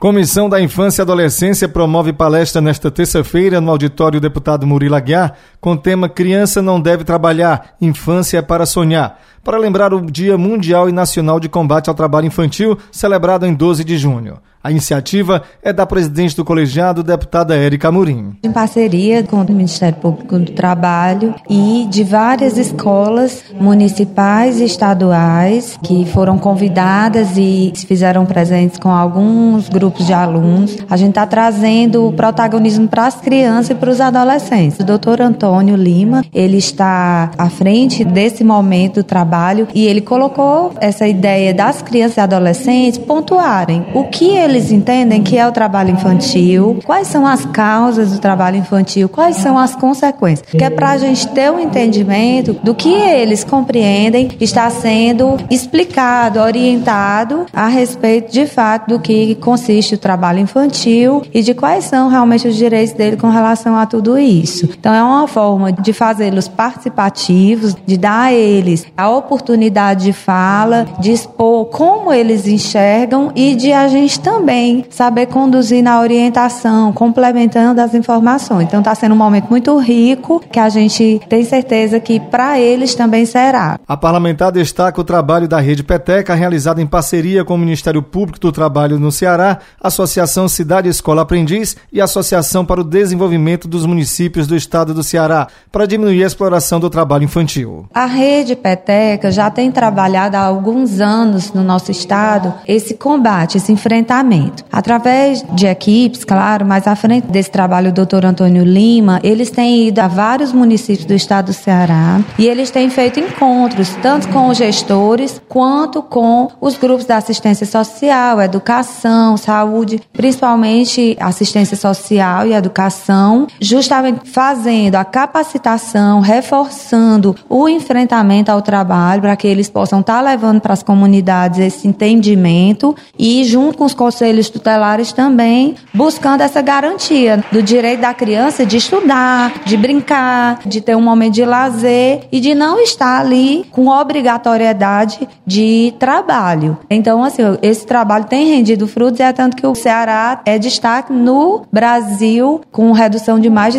Comissão da Infância e Adolescência promove palestra nesta terça-feira no auditório Deputado Murilo Aguiar com o tema Criança não deve trabalhar, infância é para sonhar, para lembrar o Dia Mundial e Nacional de Combate ao Trabalho Infantil, celebrado em 12 de junho. A iniciativa é da presidente do colegiado, deputada Érica Amorim. Em parceria com o Ministério Público do Trabalho e de várias escolas municipais e estaduais que foram convidadas e se fizeram presentes com alguns grupos de alunos, a gente está trazendo o protagonismo para as crianças e para os adolescentes. O doutor Antônio Lima, ele está à frente desse momento do trabalho e ele colocou essa ideia das crianças e adolescentes pontuarem o que eles entendem que é o trabalho infantil, quais são as causas do trabalho infantil, quais são as consequências, que é para a gente ter um entendimento do que eles compreendem está sendo explicado, orientado a respeito de fato do que consiste o trabalho infantil e de quais são realmente os direitos dele com relação a tudo isso. Então é uma forma de fazê-los participativos, de dar a eles a oportunidade de fala, de expor como eles enxergam e de a gente também saber conduzir na orientação, complementando as informações. Então está sendo um momento muito rico, que a gente tem certeza que para eles também será. A parlamentar destaca o trabalho da Rede Peteca, realizado em parceria com o Ministério Público do Trabalho no Ceará, Associação Cidade Escola Aprendiz e Associação para o Desenvolvimento dos Municípios do Estado do Ceará, para diminuir a exploração do trabalho infantil. A Rede Peteca já tem trabalhado há alguns anos no nosso estado esse combate, esse enfrentamento. Através de equipes, claro, mas à frente desse trabalho o doutor Antônio Lima, eles têm ido a vários municípios do estado do Ceará e eles têm feito encontros, tanto com os gestores, quanto com os grupos da assistência social, educação, saúde, principalmente assistência social e educação, justamente fazendo a capacitação, reforçando o enfrentamento ao trabalho para que eles possam estar levando para as comunidades esse entendimento e junto com os conselhos tutelares também, buscando essa garantia do direito da criança de estudar, de brincar, de ter um momento de lazer e de não estar ali com obrigatoriedade de trabalho. Então, assim, esse trabalho tem rendido frutos e é tanto que o Ceará é destaque no Brasil com redução de mais de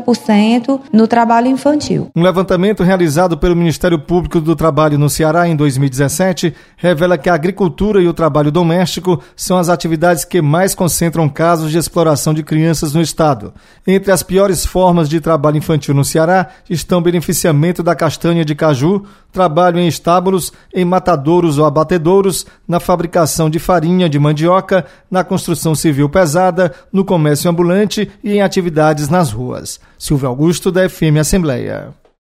50% no trabalho infantil. Um levantamento realizado pelo Ministério Público do Trabalho no Ceará em 2017 revela que a agricultura e o trabalho doméstico são as atividades que mais concentram casos de exploração de crianças no estado. Entre as piores formas de trabalho infantil no Ceará estão beneficiamento da castanha de caju, trabalho em estábulos, em matadouros ou abatedouros, na fabricação de farinha de mandioca, na construção civil pesada, no comércio ambulante e em atividades nas ruas. Silvio Augusto, da FM Assembleia.